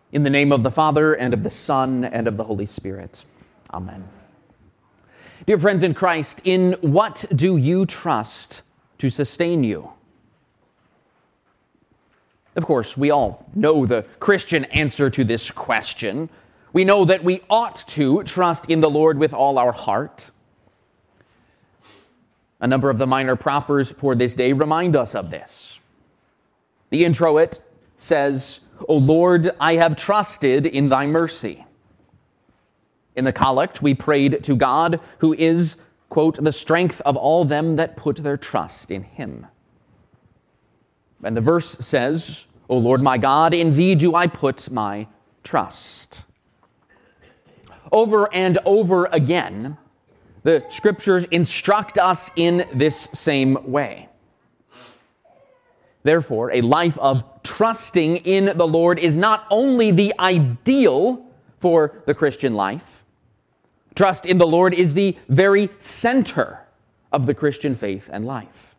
In the name of the Father, and of the Son, and of the Holy Spirit. Amen. Dear friends in Christ, in what do you trust to sustain you? Of course, we all know the Christian answer to this question. We know that we ought to trust in the Lord with all our heart. A number of the minor propers for this day remind us of this. The introit says, "O Lord, I have trusted in thy mercy." In the collect, we prayed to God, who is, quote, "the strength of all them that put their trust in him." And the verse says, "O Lord my God, in thee do I put my trust." Over and over again, the Scriptures instruct us in this same way. Therefore, a life of trusting in the Lord is not only the ideal for the Christian life. Trust in the Lord is the very center of the Christian faith and life.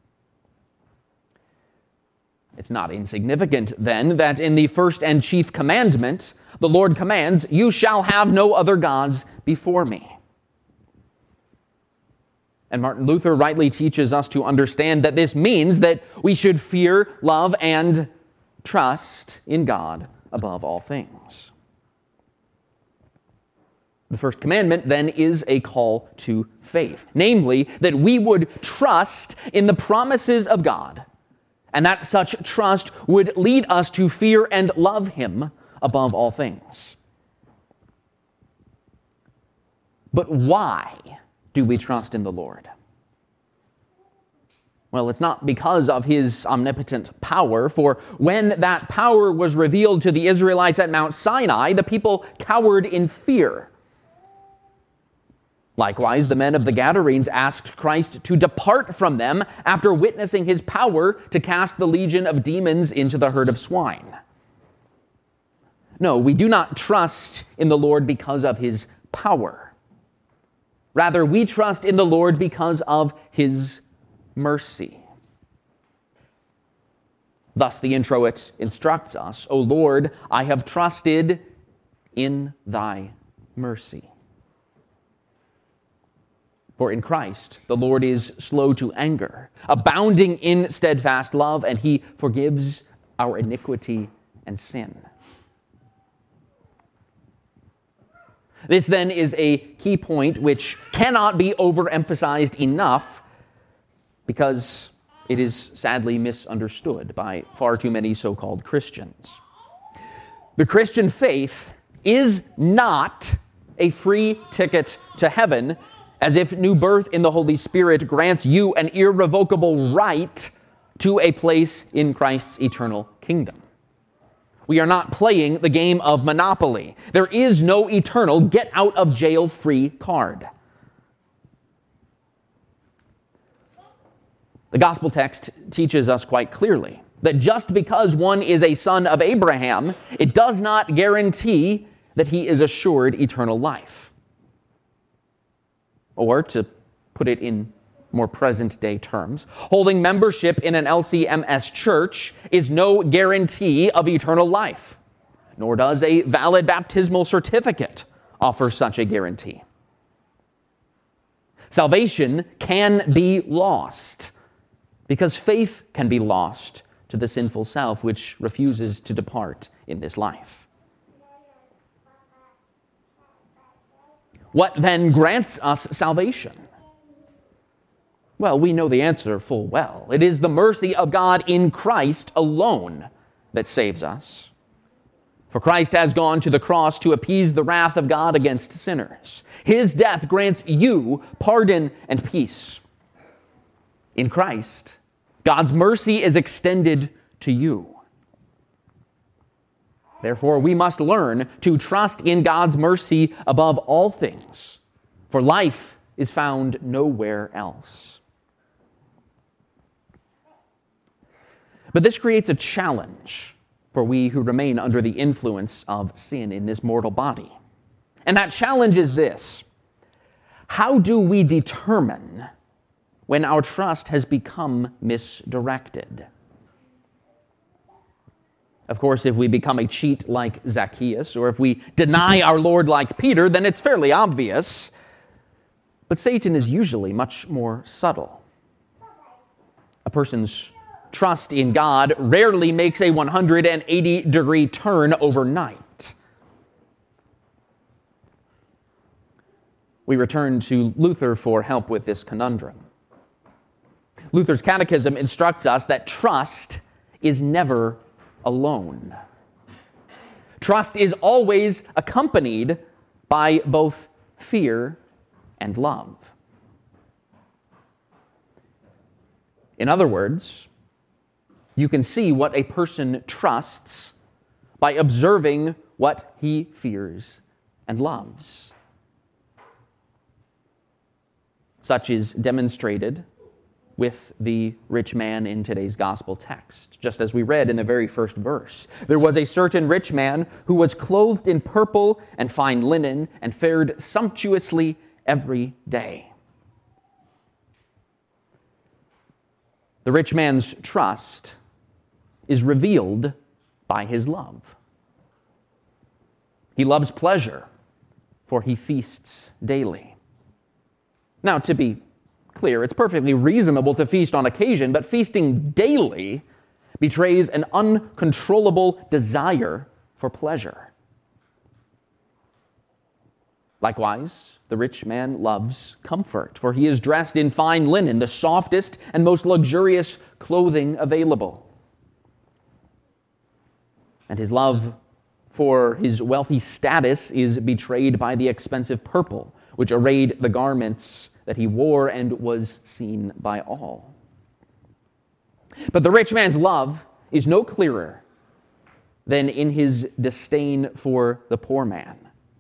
It's not insignificant, then, that in the first and chief commandment, the Lord commands, "You shall have no other gods before me." And Martin Luther rightly teaches us to understand that this means that we should fear, love, and trust in God above all things. The first commandment, then, is a call to faith, namely, that we would trust in the promises of God, and that such trust would lead us to fear and love him above all things. But why do we trust in the Lord? Well, it's not because of his omnipotent power, for when that power was revealed to the Israelites at Mount Sinai, the people cowered in fear. Likewise, the men of the Gadarenes asked Christ to depart from them after witnessing his power to cast the legion of demons into the herd of swine. No, we do not trust in the Lord because of his power. Rather, we trust in the Lord because of his mercy. Thus, the introit instructs us, "O Lord, I have trusted in thy mercy." For in Christ, the Lord is slow to anger, abounding in steadfast love, and he forgives our iniquity and sin. This, then, is a key point which cannot be overemphasized enough because it is sadly misunderstood by far too many so-called Christians. The Christian faith is not a free ticket to heaven, as if new birth in the Holy Spirit grants you an irrevocable right to a place in Christ's eternal kingdom. We are not playing the game of Monopoly. There is no eternal get-out-of-jail-free card. The gospel text teaches us quite clearly that just because one is a son of Abraham, it does not guarantee that he is assured eternal life. Or, to put it in more present-day terms, holding membership in an LCMS church is no guarantee of eternal life, nor does a valid baptismal certificate offer such a guarantee. Salvation can be lost because faith can be lost to the sinful self which refuses to depart in this life. What then grants us salvation? Well, we know the answer full well. It is the mercy of God in Christ alone that saves us. For Christ has gone to the cross to appease the wrath of God against sinners. His death grants you pardon and peace. In Christ, God's mercy is extended to you. Therefore, we must learn to trust in God's mercy above all things, for life is found nowhere else. But this creates a challenge for we who remain under the influence of sin in this mortal body. And that challenge is this: how do we determine when our trust has become misdirected? Of course, if we become a cheat like Zacchaeus, or if we deny our Lord like Peter, then it's fairly obvious. But Satan is usually much more subtle. A person's trust in God rarely makes a 180-degree turn overnight. We return to Luther for help with this conundrum. Luther's catechism instructs us that trust is never alone. Trust is always accompanied by both fear and love. In other words, you can see what a person trusts by observing what he fears and loves. Such is demonstrated with the rich man in today's gospel text. Just as we read in the very first verse, there was a certain rich man who was clothed in purple and fine linen and fared sumptuously every day. The rich man's trust is revealed by his love. He loves pleasure, for he feasts daily. Now, to be clear, it's perfectly reasonable to feast on occasion, but feasting daily betrays an uncontrollable desire for pleasure. Likewise, the rich man loves comfort, for he is dressed in fine linen, the softest and most luxurious clothing available. And his love for his wealthy status is betrayed by the expensive purple, which arrayed the garments that he wore and was seen by all. But the rich man's love is no clearer than in his disdain for the poor man.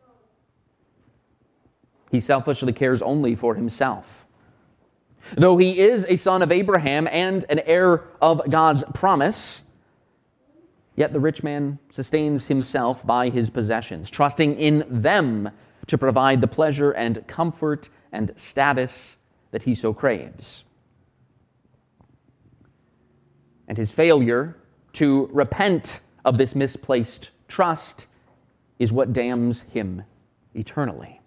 He selfishly cares only for himself. Though he is a son of Abraham and an heir of God's promise, yet the rich man sustains himself by his possessions, trusting in them to provide the pleasure and comfort and status that he so craves. And his failure to repent of this misplaced trust is what damns him eternally.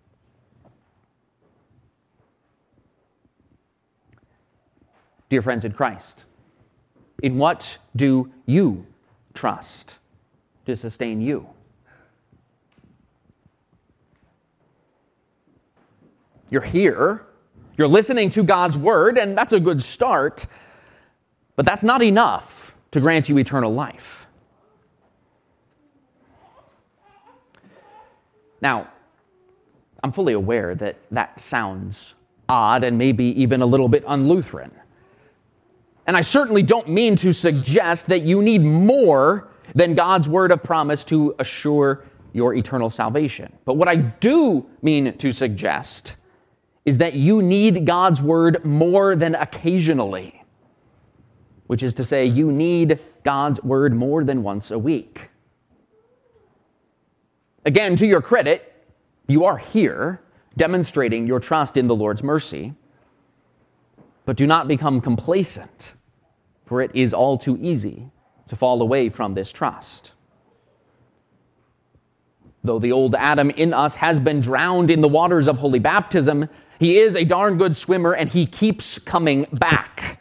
Dear friends in Christ, in what do you trust to sustain you? You're here, you're listening to God's word, and that's a good start, but that's not enough to grant you eternal life. Now, I'm fully aware that that sounds odd and maybe even a little bit un-Lutheran. And I certainly don't mean to suggest that you need more than God's word of promise to assure your eternal salvation. But what I do mean to suggest is that you need God's word more than occasionally, which is to say, you need God's word more than once a week. Again, to your credit, you are here demonstrating your trust in the Lord's mercy, but do not become complacent, for it is all too easy to fall away from this trust. Though the old Adam in us has been drowned in the waters of holy baptism, he is a darn good swimmer and he keeps coming back.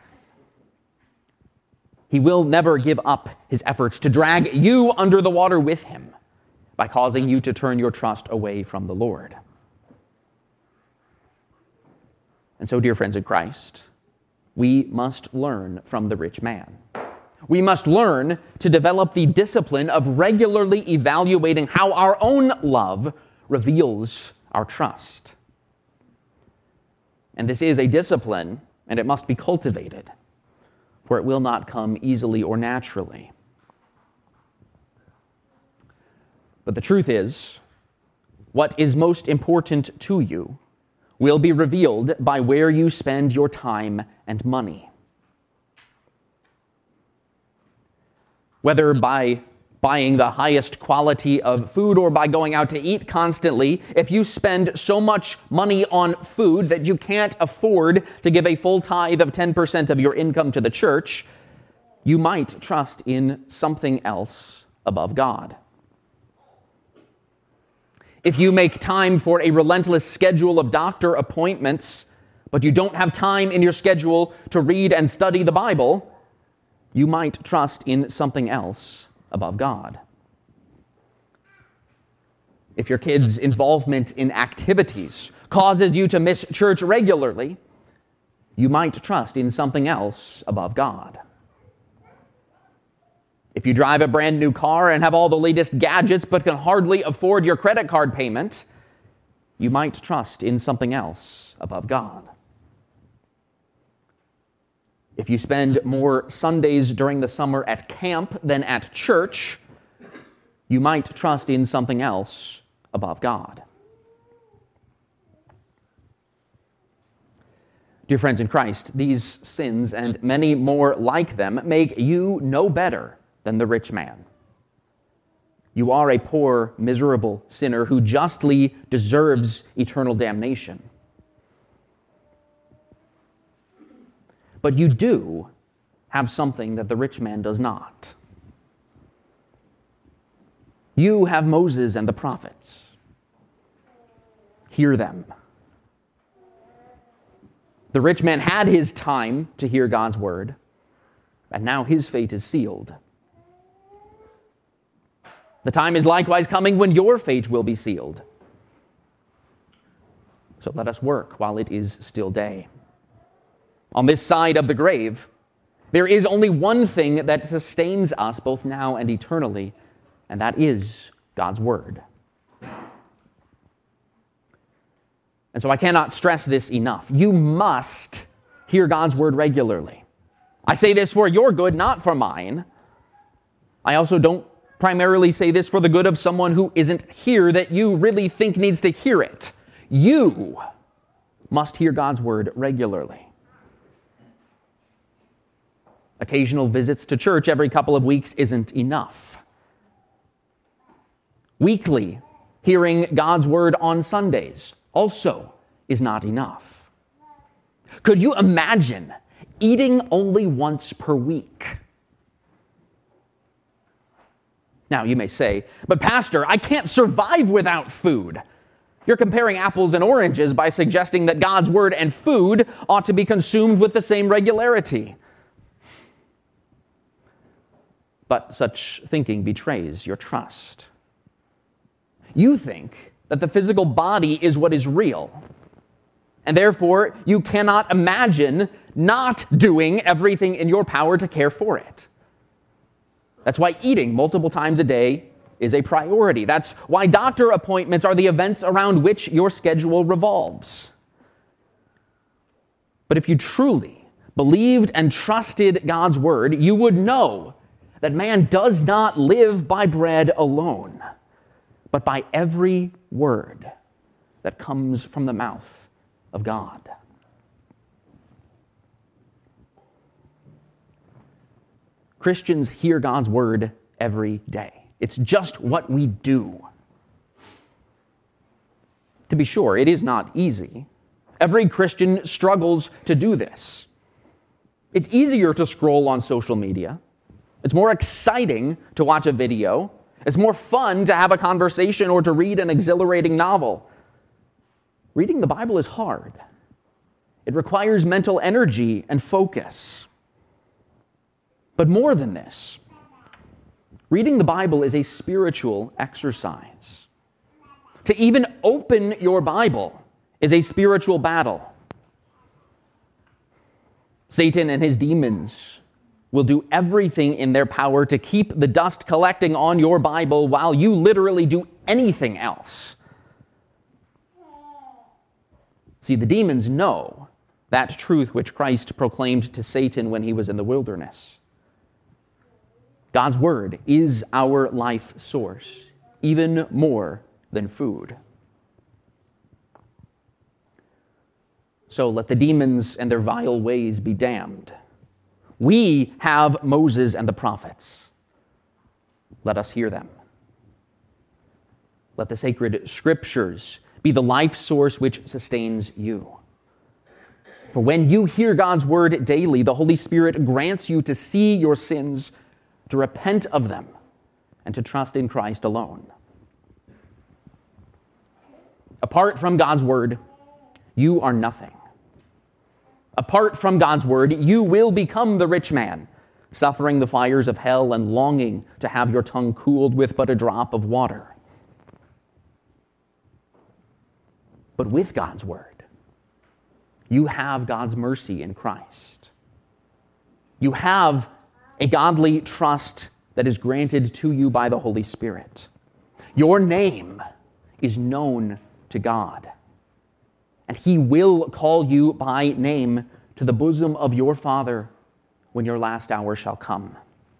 He will never give up his efforts to drag you under the water with him by causing you to turn your trust away from the Lord. And so, dear friends in Christ, we must learn from the rich man. We must learn to develop the discipline of regularly evaluating how our own love reveals our trust. And this is a discipline, and it must be cultivated, for it will not come easily or naturally. But the truth is, what is most important to you will be revealed by where you spend your time and money. Whether by buying the highest quality of food or by going out to eat constantly, if you spend so much money on food that you can't afford to give a full tithe of 10% of your income to the church, you might trust in something else above God. If you make time for a relentless schedule of doctor appointments, but you don't have time in your schedule to read and study the Bible, you might trust in something else above God. If your kids' involvement in activities causes you to miss church regularly, you might trust in something else above God. If you drive a brand new car and have all the latest gadgets but can hardly afford your credit card payment, you might trust in something else above God. If you spend more Sundays during the summer at camp than at church, you might trust in something else above God. Dear friends in Christ, these sins and many more like them make you no better than the rich man. You are a poor, miserable sinner who justly deserves eternal damnation. But you do have something that the rich man does not. You have Moses and the prophets. Hear them. The rich man had his time to hear God's word, and now his fate is sealed. The time is likewise coming when your fate will be sealed. So let us work while it is still day. On this side of the grave, there is only one thing that sustains us both now and eternally, and that is God's word. And so I cannot stress this enough. You must hear God's word regularly. I say this for your good, not for mine. I also don't primarily say this for the good of someone who isn't here that you really think needs to hear it. You must hear God's word regularly. Occasional visits to church every couple of weeks isn't enough. Weekly hearing God's word on Sundays also is not enough. Could you imagine eating only once per week? Now, you may say, but Pastor, I can't survive without food. You're comparing apples and oranges by suggesting that God's word and food ought to be consumed with the same regularity. But such thinking betrays your trust. You think that the physical body is what is real, and therefore you cannot imagine not doing everything in your power to care for it. That's why eating multiple times a day is a priority. That's why doctor appointments are the events around which your schedule revolves. But if you truly believed and trusted God's word, you would know that man does not live by bread alone, but by every word that comes from the mouth of God. Christians hear God's word every day. It's just what we do. To be sure, it is not easy. Every Christian struggles to do this. It's easier to scroll on social media. It's more exciting to watch a video. It's more fun to have a conversation or to read an exhilarating novel. Reading the Bible is hard. It requires mental energy and focus. But more than this, reading the Bible is a spiritual exercise. To even open your Bible is a spiritual battle. Satan and his demons will do everything in their power to keep the dust collecting on your Bible while you literally do anything else. See, the demons know that truth which Christ proclaimed to Satan when he was in the wilderness. God's word is our life source, even more than food. So let the demons and their vile ways be damned. We have Moses and the prophets. Let us hear them. Let the sacred scriptures be the life source which sustains you. For when you hear God's word daily, the Holy Spirit grants you to see your sins, to repent of them, and to trust in Christ alone. Apart from God's word, you are nothing. Apart from God's word, you will become the rich man, suffering the fires of hell and longing to have your tongue cooled with but a drop of water. But with God's word, you have God's mercy in Christ. You have a godly trust that is granted to you by the Holy Spirit. Your name is known to God, and He will call you by name to the bosom of your Father when your last hour shall come.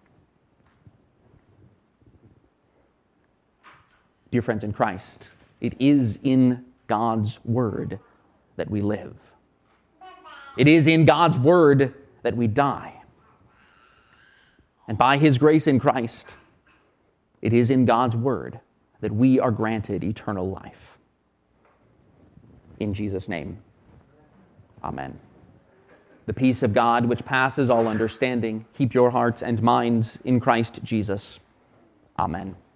Dear friends in Christ, it is in God's word that we live. It is in God's word that we die. And by His grace in Christ, it is in God's word that we are granted eternal life. In Jesus' name, amen. The peace of God, which passes all understanding, keep your hearts and minds in Christ Jesus. Amen.